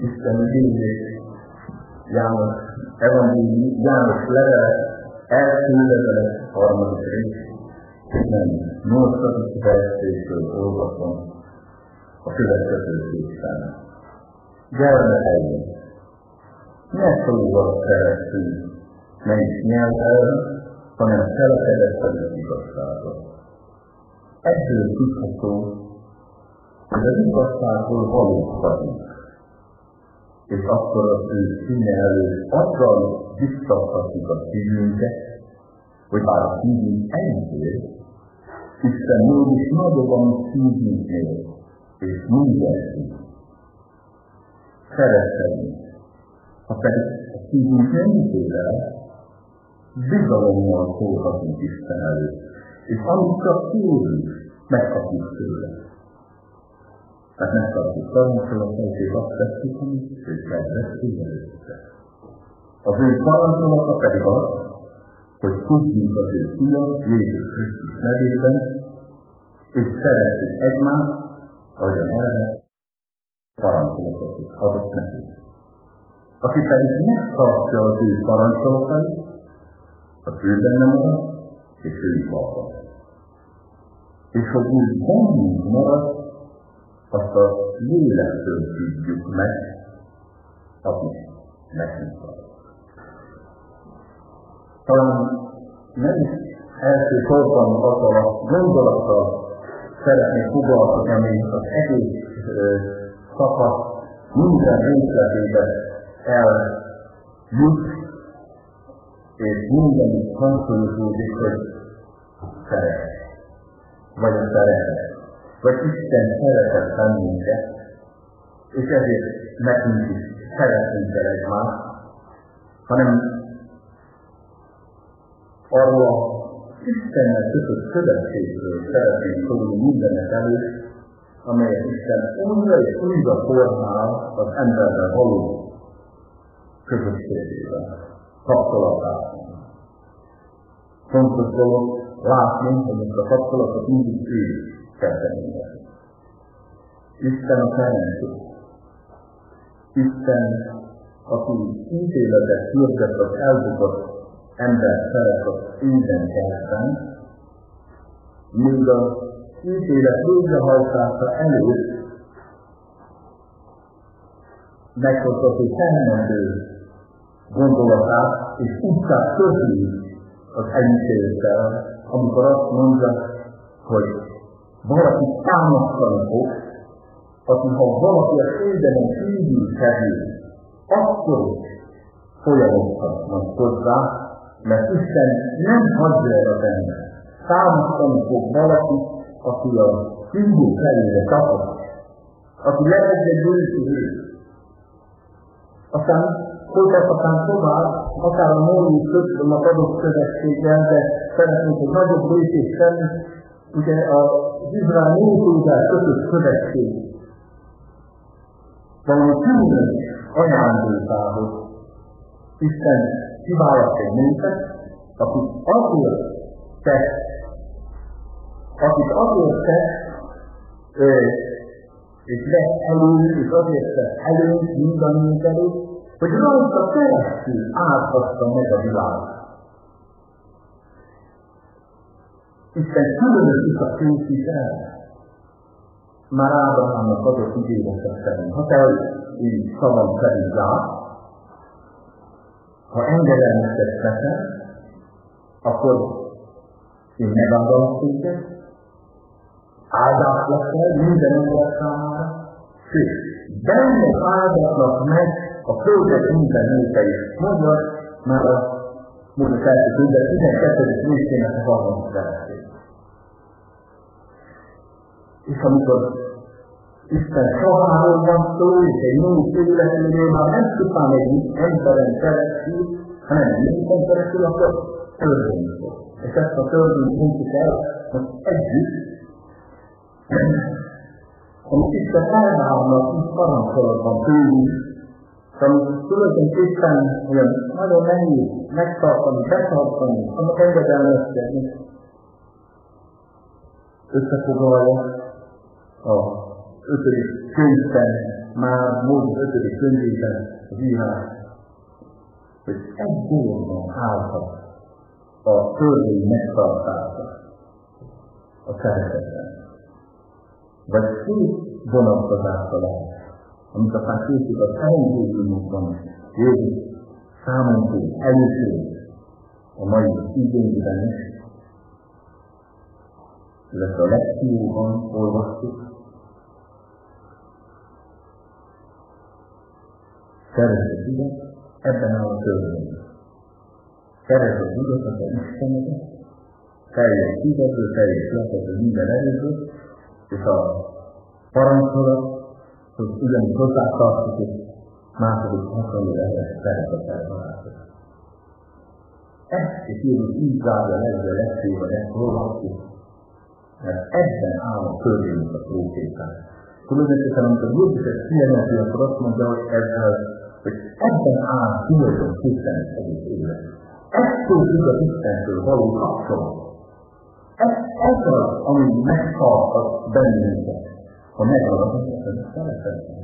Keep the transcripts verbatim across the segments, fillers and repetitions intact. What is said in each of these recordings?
Isten igényét, János evangélium, János levele, első levele, harmadik rész, nem, nyolcadik versétől olvasom a következő képen. Gyermekeim, ne szóval keresztül, ne is nyelvvel, hanem cselekedettel is igazságot. Ebből tudható, hogy az igazságból valók vagyunk, és akkor az ő színe előtt azzal visszathatjuk a szívünket, hogy bár a szívünk enyhér, Isten mégis nagyobb a mi szívünknél, és mindenki szeretünk. Ha pedig a szívünk enyhér, bizalommal szólhatunk Isten előtt, és amit csak kérünk, megkapjuk tőle. Tehát megkapjuk parancsolatokat, és azt tesszük, amit ő kedveszik előtte. Az ő parancsolata pedig az, hogy tudjunk az ő fiat, Jézus Krisztus nevében, és szeretjük egymást, ahogyan erre parancsolatokat adott nekünk. Aki pedig megtartja az ő parancsolatait, az ő benne marad, és ő is marad. És hogy úgy bennünk marad, azt a lélektől tudjuk meg, amit nekünk ad. Talán nem is első sorban azzal a gondolattal szeretnék foglalkozni, ami az egész szakasz minden részletében eljut, és mindenit hangsúlyozódik, hogy szeret, vagy a szeretet, vagy Isten szeretett bennünket, és ezért nekünk is szeretünk el egymást, hanem arról a Istennel kötött szövetségről szeretnénk szólni mindenek előtt, amelyet Isten újra és újra formál az emberrel való közösségében, kapcsolatában. Fontos dolog látni, hogy ezt a kapcsolatot mindig ő kezdeményez. Isten a teremtő. Isten, aki ítéletet hirdet az elbukott ember szeret az éden keresztben, míg az ítélet végrehajtása előtt meghozott teremtő gondolatát, és utcát közül az elítéltel, amikor azt mondja, hogy valaki támasztani fog, aki ha valaki a édenen kívül kerül, akkor folyamodhatnak hozzá, mert Isten nem hagyja el az ember. Támasztani fog valaki, aki a kívül kerülre tapad, aki lehet egy bősülő. Aztán folytathatnánk tovább, akár a Móri közöttőnek adott szövetséggel, de szeretnénk egy nagyobb lépést tenni, ugye az Izrael népével kötött szövetség valami különös ajándékához Isten kiválaszt egy népet, akik azért tesz, akik azért tesz, és vesz elő, és azért tesz elő mindannyiunk előtt, hogy rajta keresztül áldhassa meg a világot. Isten különös utat készít el. Már Ábrahámnak adott ígéretet szerint. Ha te így szavam szerint lát, ha engedelmeztetsz nekem, akkor én megadalak téged, áldás leszel minden ember számára, sőt, benne áldatnak meg a földet minden népei. Mondja, már a Mózes első könyvben tizenkettedik részének a harmadik versét. És amikor Isten szaváról van szó, és egy nép életéről már nem csupán egy emberen keresztül, hanem egy népen keresztül, akkor törvény szó. És ezt a törvényt mondjuk el, hogy együtt, amit Isten elvárnak, így parancsolatban tőlünk, amit tulajdonképpen olyan nagyon nehéz megtartani, betartani, annak engedelmeztetni, összefoglalja a ötödik könyvben már Mózes ötödik könyvében az írás, hogy egy dologban állhat a törvény megtartása, a szeretetben. Vagy két vonatkozása lehet, amit aztán készít az evangéliumokban Jézus számunkra először a mai igényben is, illetve a lekcióban olvastuk. Szeresd az ügyet, ebben áll a törvény. Szeresd az ügyet, az a Istenedet, teljes szívedből, teljes lelkedből, minden erőből, és a parancsolat, hogy ugyanis hozzátartjuk, és második hasonló lehet szeretettel barátod. Ezt és Jézus így zárja le, hogy a legszépen ezt olvasjuk, mert ebben áll a törvénynek a prófétát. Tulajdonképpen, amikor Jézus ezt kijelenti, akkor azt mondja, hogy ezzel, hogy ebben áll tulajdonképpen az egész élet. Ettől függ az Istentől való kapcsolat. Ez, ez az, ami megtartat bennünket, ha megmaradunk ezen a szeretetben.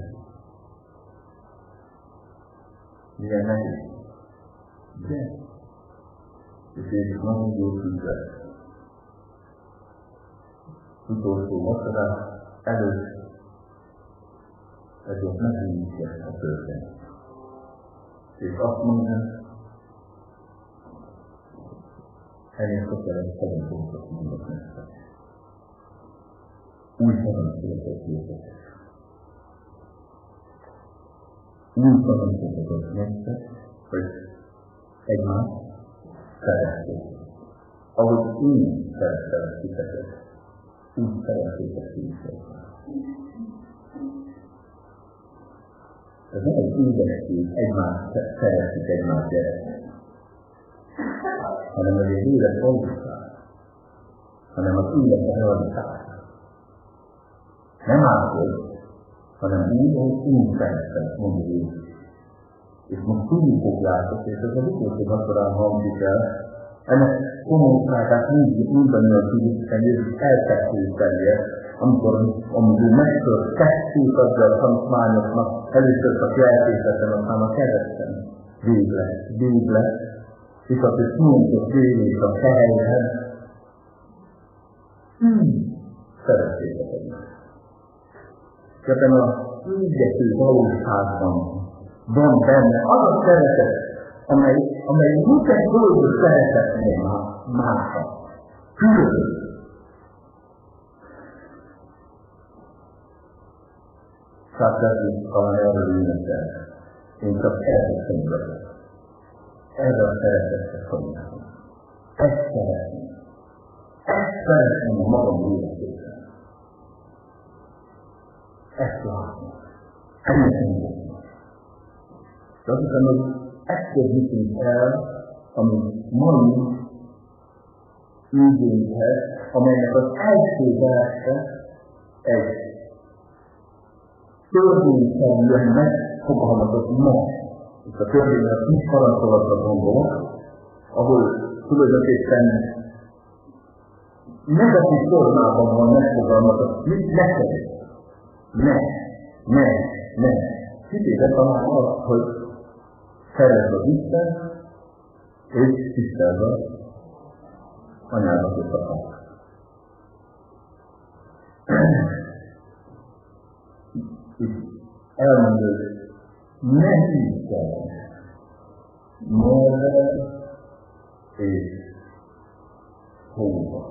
Milyen nehéz? De, és Jézus nagyon jól tudja. Utolsó vacsorás előtt ezért megnyitja a történet. És azt mondja, ennél köteles szerintőnket hívnak nektek. Új szerintőnket hívnak. Új szerintőnket nektek, hogy egymást szerették. Ahogy én szerettelek titeket, úgy szerettétek titeket. Ez nem egy édesség, egymást szeretik egymást gyerekek, hanem ez egy élet valóság, hanem az élet a realitás. Nem átkoz, hanem úgy, hogy én szerettem, mondja Jézus. És most tudni fogjátok, és ez az utolsó vacsorán hangzik el, ennek komolyságát mindannyian tudjuk, hogy Jézus elkezdőtelje, amikor amikor megtört kettőt azzal a tanulmányoknak, először a jelkészeten, aztán a kereszten. Végre, végre, és az is mondott végét a helyhez. Hmm, szeretsétek egymást. Ebben a égető valóságban van benne az a szeretet, amely, amely minden dolgos szeretetnél másra. Különböző. Szállítani talán erről ünnepel. Én csak erre szenvedek. Erre a szeretetre szolgálom. Ezt szeretném. Ezt szeretném a magam életében. Ezt látom. Ennek engedni. De azt hiszem, hogy ezt kezdjük el, ami mai ügyénkhez, amelynek az első verse egy törvényszerűen megfogalmazott ma. Itt a törvényen a kis parancsolatra gondolok, ahol tulajdonképpen negatív formában van megfogalmazott, mit ne szerint. Ne, ne, ne. Kitéve talán az, hogy szerezd az Isten, és tiszteld az anyának és apának. Elmondod, ne hiszem, nyelved és hóban.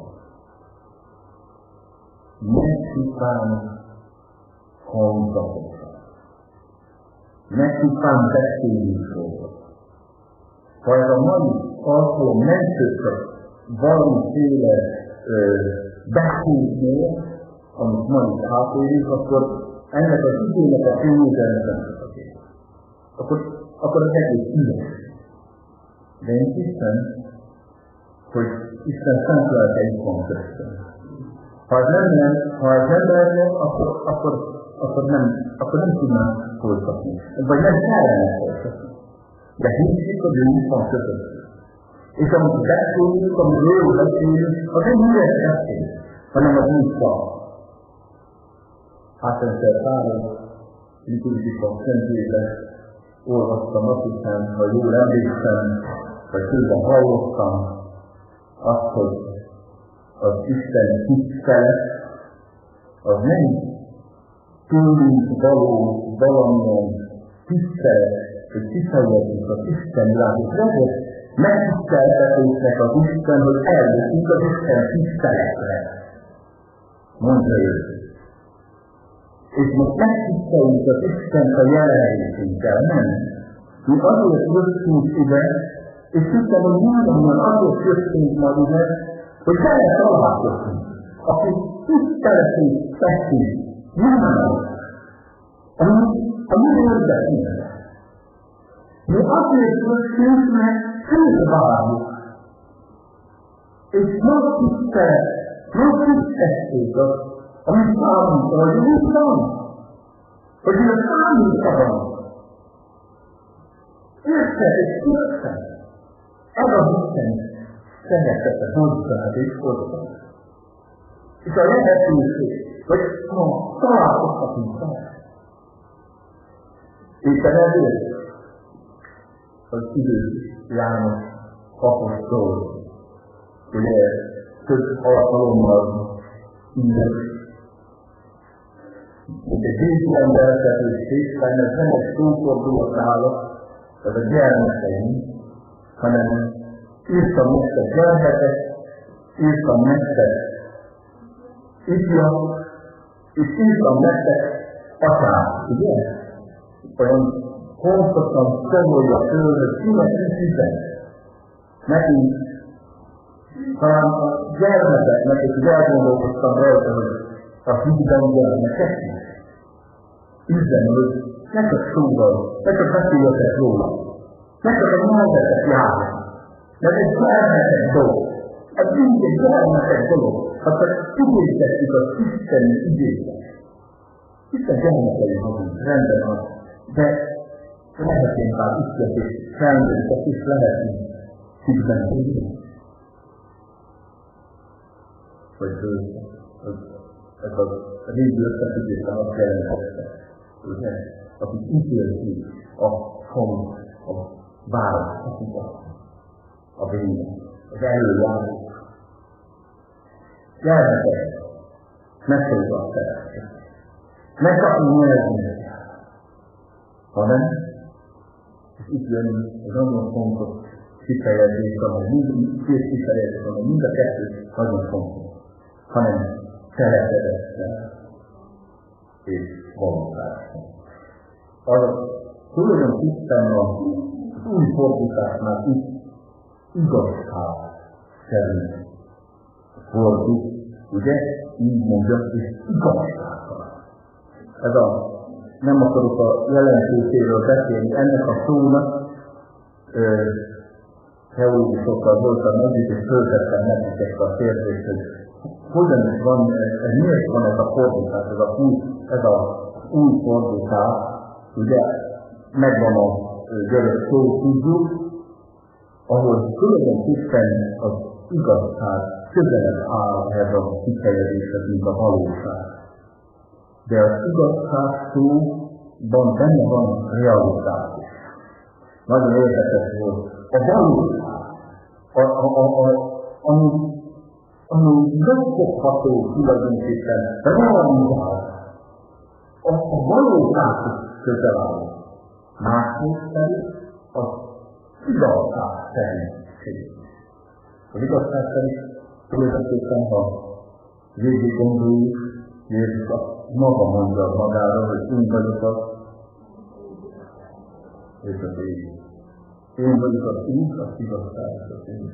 Ne csupán hangzatosan. Ne csupán beszélésről. Ha ez a mai alkalom nem csak valamiféle beszélnél, amit ma is átérjük, akkor ennek az igénynek a fényézernek nem tudok én. Akkor, akkor az egész ügyes. De én hiszem, hogy Isten szent lelke itt van köztön. Ha ez nem lenne, ha ez nem lenne, akkor, akkor, akkor, nem, akkor nem tudnánk folytatni. Vagy nem kellene folytatni. De hiszük, hogy ő itt van közöttünk. És amikor beszélünk, amiről beszélünk, az nem ügyes beszél, hanem az úgy van. Hát egyszer Páros liturgikus szentében olvastam, azt hiszem, ha jól emlékszem, vagy közben hallottam azt, hogy az Isten tisztelet, az nem tőlünk való valamilyen tisztelet, hogy tiszteljünk az Isten világot. Ezért megtiszteltetésnek az Isten, hogy eljöttünk az Isten tiszteletre. Mondja ő. És most megtiszteljük az Istent a jelenlétünkkel, nem? Mi azért jöttünk ide, és tudtam, hogy mindannyian azért jöttünk ma ide, hogy vele találkozunk, akik tiszteletét teszik, nyilvános, ami a mi érdekünkben. Mi azért jöttünk, mert őt várjuk. És most tisztelet, most tisztelték az, amit számunkra, hogy úgy van, hogy ő számunkra van. Érted és érted? Ez az Isten szeretete hozzád és hozzád. És a lehetőség, hogy ma találkozhatunk vele. És ezért az idő János apostol, ugye több alkalommal írt, hogy egy Jézus-embereket és Isten, ez nem egy szófordulat nála, ez a gyermekeim, hanem írtam nektek gyermekek, írtam nektek ifjak, és írtam nektek atyák, ugye? Olyan pontosan szomorja föl, hogy kinek is üzen. Nekünk, talán a gyermekeknek, és elgondolkoztam rajta, hogy a hídben gyermekek üzen, hogy ne csak szóval, ne csak beszéljetek róla, ne csak a nyelvetek járnak, mert egy gyermekek dolog, ez mind egy gyermekek dolog, ha csak idéztettük az isteni idézet. Isten gyermekei vagyunk, rendben van, de lehetünk már Isten és felnőttek is lehetünk szívben tudni. Hogy ez a régi összefüggésben azt jelentette, ugye? Akik ítélték a falut, a városokat, a bűnöt, az előjárók. Gyermekek, ne szólva a szeretet. Ne kapni nyelvünk, hanem, és itt jön az nagyon fontos kifejezés, amely mind, két kifejezés, amely mind a kettő nagyon fontos, hanem szeretettel és valósággal. Az tulajdonképpen az új fordításnál itt igazság szerint fordít, ugye? Így mondja, és igazsággal. Ez a, nem akarok a jelentéséről beszélni, ennek a szónak teológusokkal voltam együtt, és föltettem nekik ezt a kérdést, hogy hogyan is van, ez miért van ez a fordítás, ez a új, ez a új fordítás, ugye megvan a görög szó, tudjuk, ahol tulajdonképpen az igazság közelebb áll ez a kifejezéshez, mint a valóság. De az igazság szóban benne van realitás. Nagyon érdekes volt. A valóság, a, a, a, a, ami, ami megfogható tulajdonképpen realitás, a, a valósághoz közel áll. Másrészt pedig az igazság szerint. Az igazság szerint tulajdonképpen, ha végig gondoljuk, Jézus maga mondja magára, hogy én vagyok az, és az ég. Én vagyok az út, az igazság és az ég.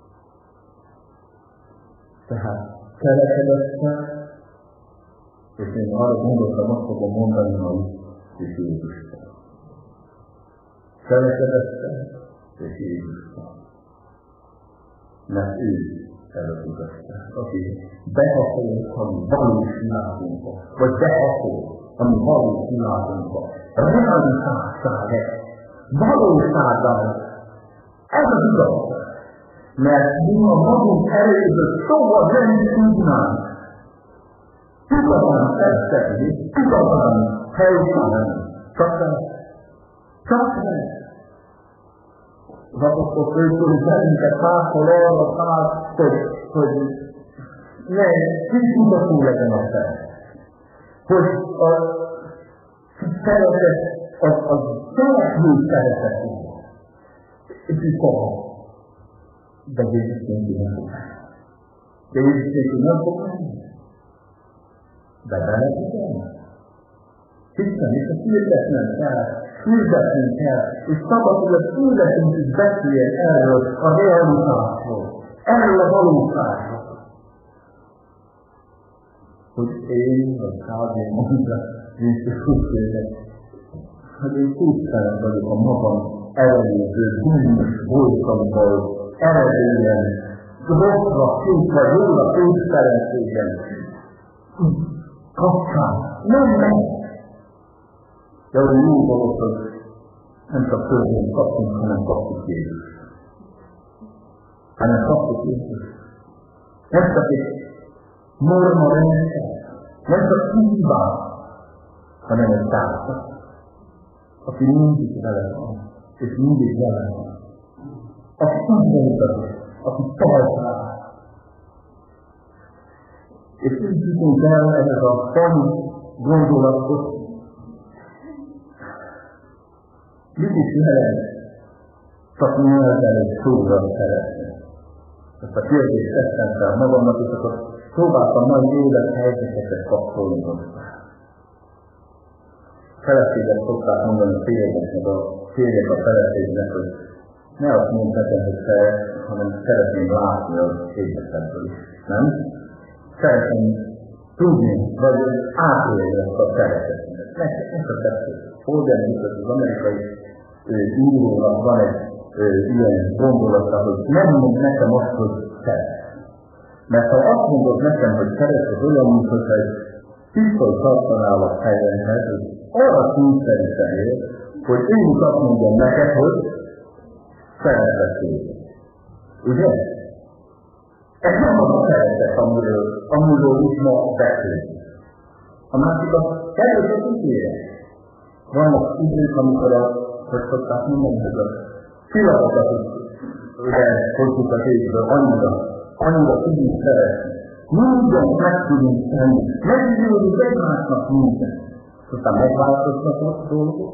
Tehát kerekedettel, és én arra gondoltam, azt fogom mondani, hogy és Jézustal. Kerekedettel, és Jézustal. Mert ő ez az igazság, aki behaszol, ami valós világunkba, vagy behaszol, ami valós világunkba. Realitássá lesz, valóságá lesz. Ez az igazság. Mert mi a magunk erőből soha nem tudnánk igazán felszedni, igazán helytelen, csak lehet, csak lehet. Az apostol főszóri szerintet pászol arra pár, hogy, hogy ne kicsudatú legyen a fel. Hogy a szeretet, az, az szerető szeretet. És így tovább. De Jézus nincs nem fog menni. De Jézus nincs nem fog menni. De bele figyelni. Hiszen, és a hirdetnem kell, hirdetnünk kell, és szabad, hogy az életünk is beszéljen erről a realitásról, erről a valóságról. Hogy én, vagy kb. Mondta, Jézus Krisztusnak, hogy én képtelen vagyok a magam erejéből, bűnös voltamból, eredélyen, rosszra kép, vagy jóra képtelenségen. Kapcsán, nem megy. De az jó dolog, hogy nem csak törvényt kaptunk, hanem kaptuk Jézus. Hanem kaptuk Jézus. Nem csak egy norma rendszer, nem csak hívás, hanem egy társa, aki mindig vele van, és mindig vele van. Aki tudja, aki tart rá. És így jutunk el ehhez a tanú gondolatot, mit is lehet csak nyelven és szóval szeretni. Ezt a kérdést tettem fel magamnak, és akkor próbáltam nagy élethelyzeteket kapcsolni hozzá. Feleséget szokták mondani a férjeknek, meg a férjek a feleségnek, hogy ne azt mondd nekem, hogy szeret, hanem szeretném látni az életedből is, nem? Szeretném tudni, vagy átélni ezt a szeretetet. Ezt a tetszett. Holden biztos az amerikai írónak van egy ö, ilyen gondolata, hogy nem mond nekem azt, hogy szeret. Mert ha azt mondod nekem, hogy szeret, az olyan, mint hogyha egy pisztoly tartanál a fejemhez, hogy arra kényszerítenél, hogy én is azt mondom neked, hogy szeretlek téged. Ugye? Ez nem az a szeretet, amiről, amiről is ma beszélünk. A másik a először ígére. Vannak idők, amikor a, hogy szokták mondani, hogy a pillanatokat, ugye, hozzuk a tégből, annyira, annyira tudunk szeretni. Mindent meg tudunk tenni. Meggyőzik egymásnak mindent. Aztán megváltoznak a dolgok.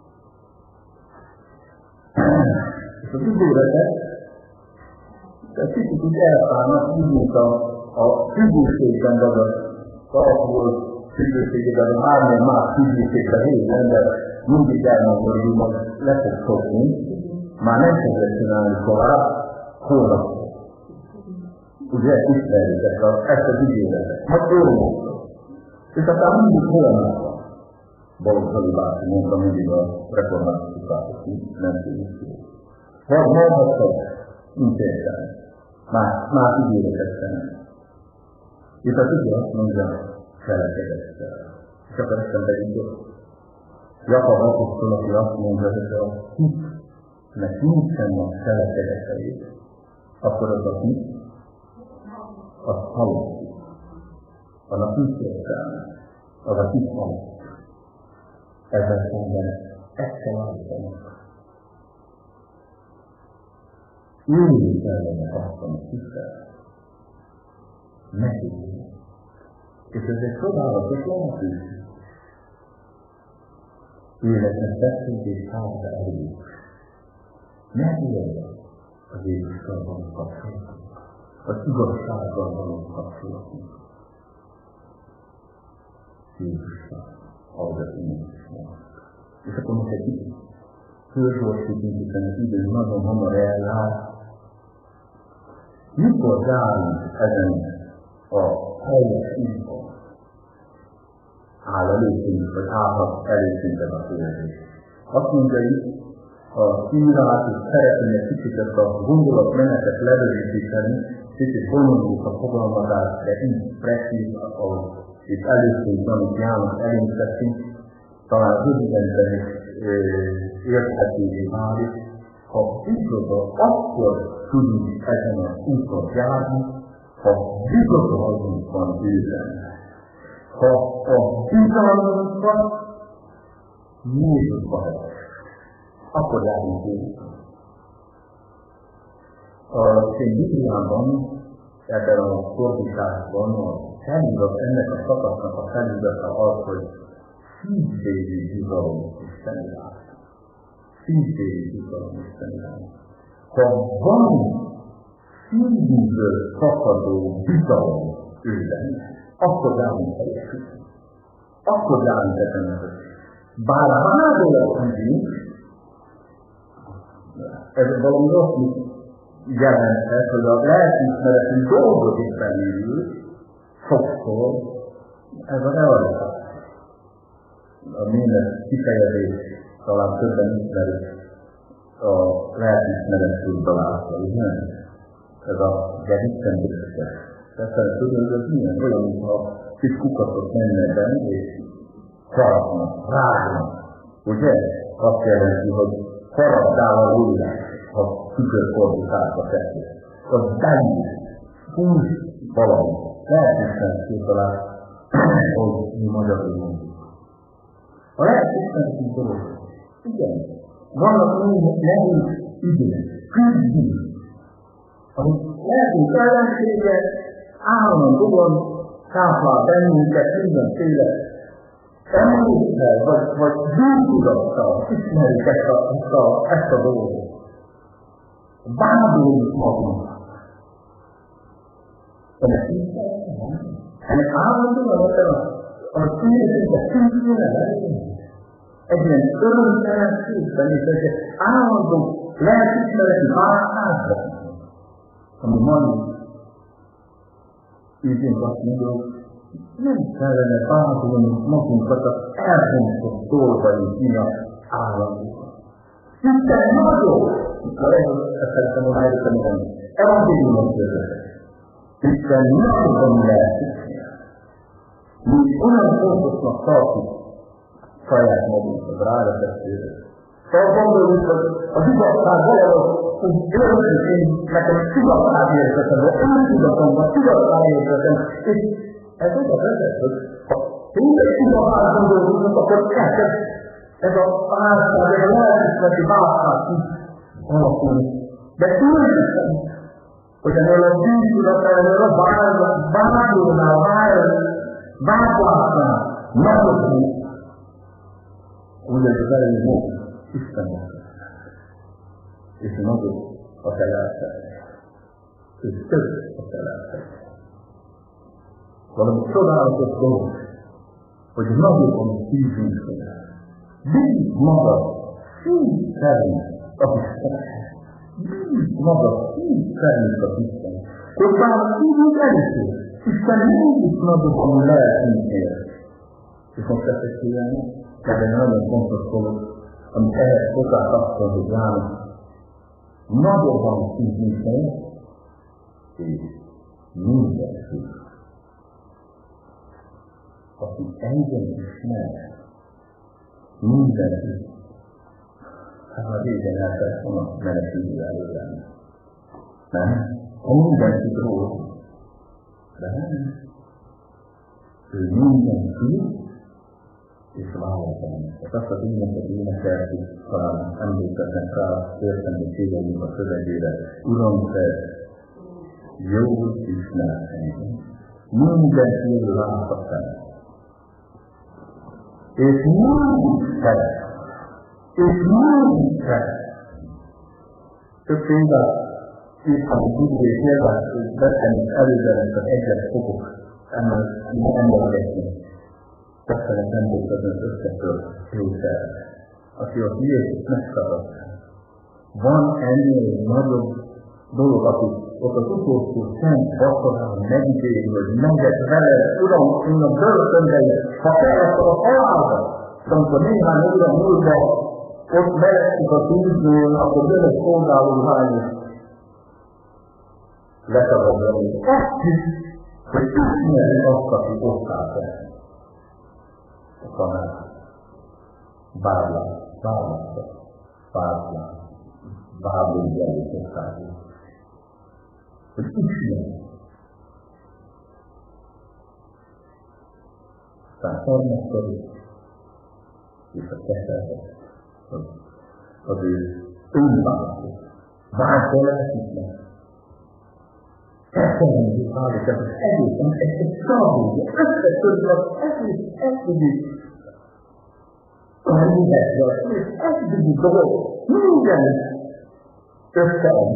És az ígéretet, egy kicsit úgy elszállnak, úgy, mint a, a függőségben, vagy az alapból függőségében, a hármilyen más függőségben héten, de mindig elmondom, hogy úgy le fog szokni, már nem fogja csinálni tovább, holnap. Ugye, ismerjük ezt, a, ezt az ígéretet. Hát örülök. És aztán mindig holnap van. Baloldali bácsi mondta mindig a reformátusokát, hogy nem tudjuk ki. Vagy mondhatod, nincs értelme. Más, más ígéretet tenni. Itt az igaz azt mondja, cselekedettel. És akkor eszembe jutott. Jakab apostol, aki azt mondja, hogy a hitnek nincsen a cselekedetei, akkor az a hit, az halott. Annak nincs értelme. Az a hit halott. Ezzel szemben ezt kell állítanak. Jöjjünk ellene azt, amit hiszel. Neki. És ez egy csodálatos lehetőség. Életnek beszélt és házra elég. Ne éljen az Jézussal való kapcsolatunk. Az igazsággal való kapcsolatunk. Jézussal. Ahogy az Jézus van. És akkor most egy kicsit fölgyorsítunk, hiszen az idő nagyon hamar eláll. Mikor járunk ezen a helyes úton? Áll előttünk, vagy állhat előttünk ez a kérdés. Azt mondja itt, a írás, és szeretném egy kicsit ezt a gondolatmenetet lerövidíteni, kicsit bonyolult a fogalmazás, de így precíz, ahogy itt előttünk, amit János elénk teszünk, talán röviden is érthetővé válik. Ha igazol, akkor tudunk ezen az úton járni, ha bizonyos van bőven. Ha a bizalmunkat Jézusba lesz. Akkor járunk Jézusba. A Szent Bibliában, ebben a fordításban a felület, ennek a szakasznak a felülete az, hogy szívbéli bizalom Isten iránt. Szívbéli bizalom Isten iránt. Ha van szívből szakadó bizalom őben, akkor járunk teljesíteni. Akkor járunk ezen. Bár vádolatlanul, ez valami rossz jelenthet, hogy a lelkiismeretünk dolgozik belül, sokszor ez a realitás. A minden kifejezés talán többen ismerik a lelkiismeretünk találata, ugye? Ez a gerisztendőség. Ezt tudod, hogy ez milyen olyan, mintha kis kukatot menne benne, és harapnak, rágnak. Ugye? Azt jelenti, hogy harapdál a ujját, ha tükörfordításba teszi. Az belül húz valami. Lehetetlen talán, hogy mi magyarul mondjuk. A lehetetlen dolog. Igen. Vannak nehéz ügyek, küzdünk, amit lehetünk ellenséget, állandóan táplál bennünket mindenféle emlékkel, vagy, vagy bűntudattal ismerjük ezt a, ezt a, ezt a dolgot. Bábuljuk magunkat. Ennek Isten, ennek állandóan a szívünk, a szívünk, egy ilyen örömtelen szívben, és egy állandó lelkismereti váltásban, ami majd így azt mondjuk, nem kellene bábulni magunkat az elhontott dolgaink miatt állandóan. Isten nagyon, ezt szeretem volna elkövetni, evangéliumot között. Isten nagyon lelkismer. Mi olyan fontosnak tartjuk saját magunkat, rávetesztőre. Szóval gondoljuk, hogy az igazság valahogy, hogy örökül én nekem igazság érzetem, vagy öntudatom, vagy igazság érzetem, és ez az a vezet, hogy ha tényleg igazság gondolunk, akkor elkezd ez a válság, ez a lelkismereti válság is alakulni. De tényleg, hogy ennél a bűntudatnál, ennél a vágyónál, vágyásnál, nagyobb úgy, hogy az elején volt Istennek. És nagyobb a te lelked. És több a te lelked. Valami csodálatos dolog, hogy nagyobb a mi szívünkön. Bízd magad szív szerint az Istenhez. Bízd magad szív szerint az Istenhez. Hogy bár a szívünk elítél, Isten mindig nagyobb a mi lelkünknél. És most ezt is figyelni, ez egy nagyon fontos dolog, amit ehhez hozzákapcsolódik János. Nagyobb van a szívünknél, és minden szív. Aki engem ismer, minden szív. Hát már régen eltelt volna menekülni előlenni. Nem? Ha minden szív róla. De nem. Ő minden szív, és válaszolni. Ez azt az éneket énekeltük, talán emlékeznek rá, érteni szívemünk a szövegére. Uram, te jól ismersz engem. Minden szívű látsz el. És mindig szeret. És mindig szeret. Több példát írtam a Bibliai példát, hogy beszélni előben ezt az egyet fogok emlékezni. Köszönöm emlékezőn összetört Péter, aki a Jézus megszabadta. Van ennél nagyobb dolog, aki ott az utolsó szent vacsorán megítéli, hogy megyek vele, Uram, én a börtönbe is, ha kellett a halálba, és amikor néhány óra múlva ott belettük a tűzből, akkor jön egy szolgáló lány, és letagadja, hogy azt hisz, hogy ismeri azt, aki ott áll benne. A tanár. Bárlás, bárlás, bárlás, bárlás, bárlás, hogy ismeri. Aztán harmadszor, és a keservet, az, az ő önválasztó. Váltó lehetetlen. Elfelejtjük állítani az egész, amit egy szabadulja, összetörjük az egész eddigi a mindezre, az egész eddigi dolog, minden összead.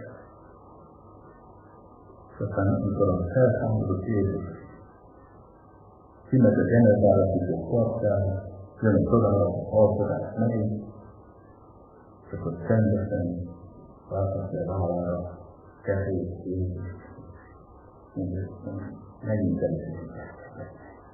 És aztán amikor a felszámolott Jézus kimegy a Genezáratikó partjára, jön a csodálatos alkotás megint, és akkor csendesen váltatja a vállára kezét Jézus. Megint először.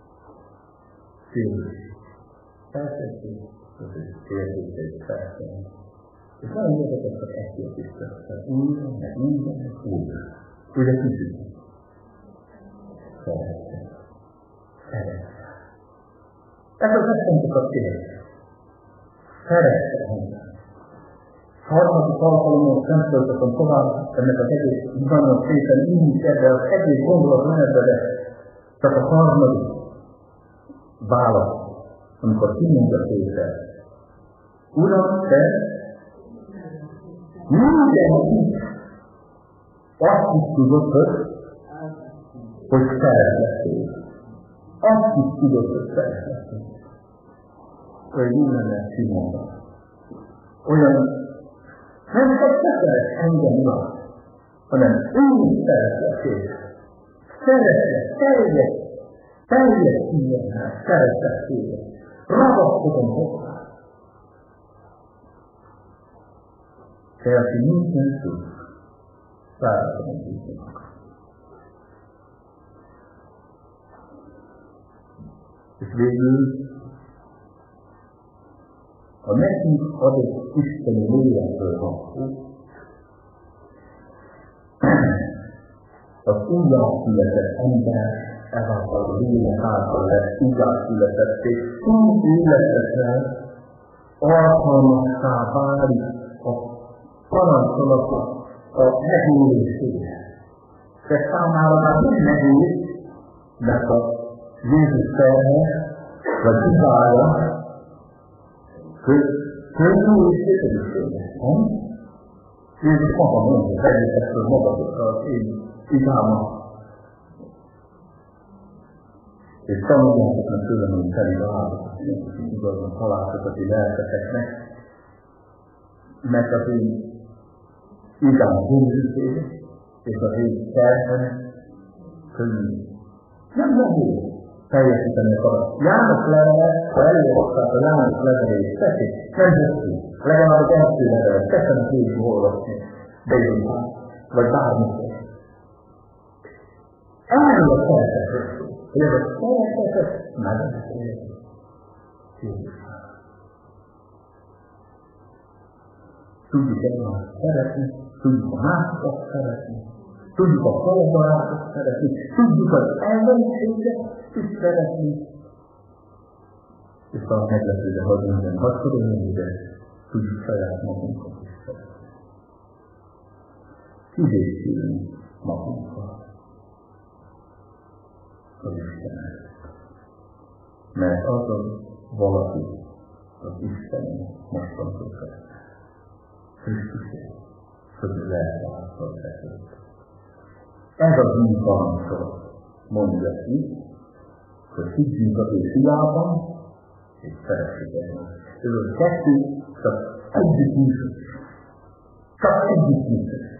Jézus felszedjük, az ő kérdését felszedjük. És nagyon érdekes, hogy ezt értészettel. Újra, meg újra, meg újra. Ugye kicsit? Szeretem. Szeretem. Ez az eszentük a kérdés. Szeretem. Harmadik alkalommal szemszöltöttem tovább ennek az egész nagyon szépen így ebbe az egész gondolat menetbe, de csak a harmadik válasz, amikor kimondja Péter. Uram, te minden így azt is tudod, hogy szeretlek téged. Azt is tudod, hogy szeretlek téged. Olyan mindennek kimondva. Olyan nem csak te szeretsz engem már, hanem én szeretlek téged. Szeretlek, teljes, teljes szívemmel szeretlek téged. Ragaszkodom hozzá. Te, aki minden tud, szállítom tudnak. És végül a nekünk adott isteni lélekről van szó, az újjászületett ember ezáltal a lélek által lesz újjászületetté, úgy életekre alkalmassá válik a parancsolatot a megélésére. De számára már nem megél, mert a Jézus terhe, vagy hibája, könnyű és kötelességes, nem? Jézus maga mondja, vegyétek magadokra az én igámat. És tanuljátok meg tőlem, hogy teli áldozatot, és igazán halálkozati lelketeknek, mert az én igám bűnzőség, és az én terhem könnyű. Nem nehéz teljesíteni a parancsot. János levele, ha elolvasták a János levelét, tessék, nem hosszú. Legalább az első levelet, tessenek végig olvasni, bejönni, vagy bármikor. Erről a szeretetről szó, hogy ez a szeretetet megbeszéljük. Tudjuk egymást szeretni, tudjuk a másokat szeretni, tudjuk a kollaborátot szeretni, tudjuk az ellenséget is szeretni. És talán meglepőre hadd minden hasonlóan, de tudjuk saját magunkat is szeretni. Kidészülünk magunkat az Istenet. Mert azon valaki az Istenen mostantól szeretni. Krisztusért, hogy lelkáltal beszélt. Ez az új parancsol, mondja ki, hogy higgyünk az ő fiában, és szeressük egymást. Ez a kettő csak együtt működik. Csak együtt működik.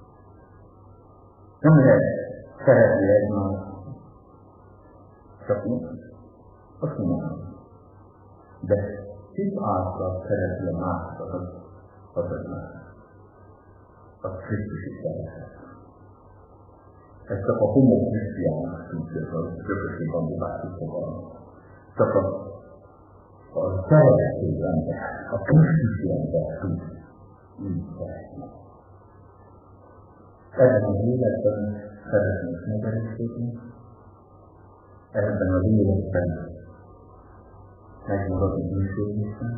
Nem lehet szeretni egymást. Csak úgy. Azt mondom. De kit által szeretni a másokat, az az már. A Krisztusi szeretet. Ez csak a homo krisztiánnak tudja, az közösség bandibátik fogalmat. Csak a, a szerető ember, a Krisztusi ember tud így szeretni. Ebben az életben szeretnék megerősíteni, ebben az életben megmarad a bűsődésben,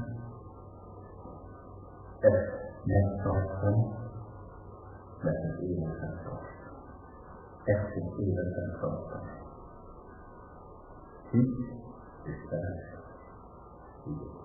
ezt megtartom, mert az életben tartom. Ezt az életben tartom. Hisz és szeress.